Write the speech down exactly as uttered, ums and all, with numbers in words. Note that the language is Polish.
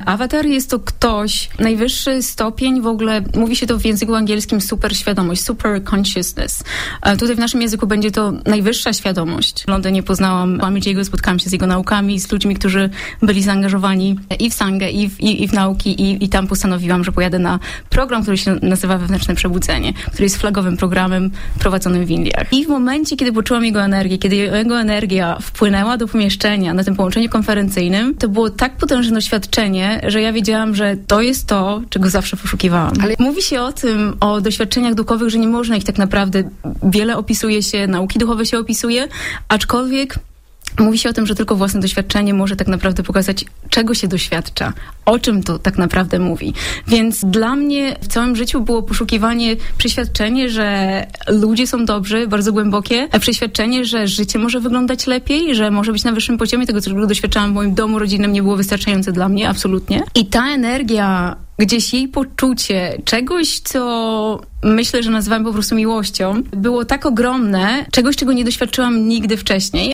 Awatar jest to ktoś, najwyższy stopień w ogóle, mówi się to w języku angielskim super świadomość, super consciousness. Tutaj w naszym języku będzie to najwyższa świadomość. W Londynie poznałam Swamiji'ego, spotkałam się z jego naukami, z ludźmi, którzy byli zaangażowani i w sangę, i w, i, i w nauki, i, i tam postanowiłam, że pojadę na program, który się nazywa Wewnętrzne Przebudzenie, który jest flagowym programem prowadzonym w Indiach. I w momencie, kiedy poczułam jego energię, kiedy jego energia wpłynęła do pomieszczenia na tym połączeniu konferencyjnym, to było tak potężne doświadczenie, że ja wiedziałam, że to jest to, czego zawsze poszukiwałam. Ale mówi się o tym, o doświadczeniach duchowych, że nie można ich tak naprawdę, wiele opisuje się, nauki duchowe się opisuje, aczkolwiek mówi się o tym, że tylko własne doświadczenie może tak naprawdę pokazać, czego się doświadcza, o czym to tak naprawdę mówi. Więc dla mnie w całym życiu było poszukiwanie, przeświadczenie, że ludzie są dobrzy, bardzo głębokie, a przeświadczenie, że życie może wyglądać lepiej, że może być na wyższym poziomie. Tego, czego doświadczałam w moim domu rodzinnym, nie było wystarczające dla mnie, absolutnie. I ta energia, gdzieś jej poczucie czegoś, co myślę, że nazywam po prostu miłością, było tak ogromne, czegoś, czego nie doświadczyłam nigdy wcześniej.